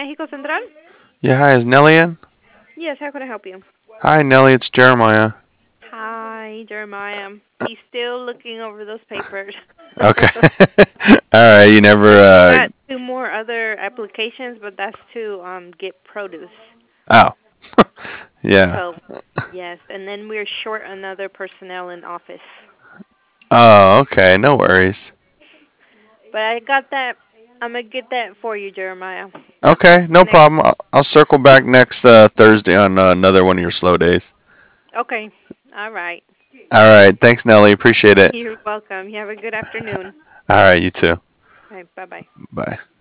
Mexico Central? Yeah, hi, is Nelly in? Yes, how can I help you? Hi, Nelly, it's Jeremiah. Hi, Jeremiah. He's still looking over those papers. Okay. Alright, you never, He's got two more other applications, but that's to get produce. oh. Yeah. So, yes, and then we're short another personnel in office. Oh, okay, no worries. But I got that. I'm gonna get that for you, Jeremiah. Okay, no Next. problem. I'll circle back next Thursday on another one of your slow days. Okay. All right. Alright, thanks, Nelly. Appreciate it. You're welcome. You have a good afternoon. Alright, you too. All right. Bye bye. Bye.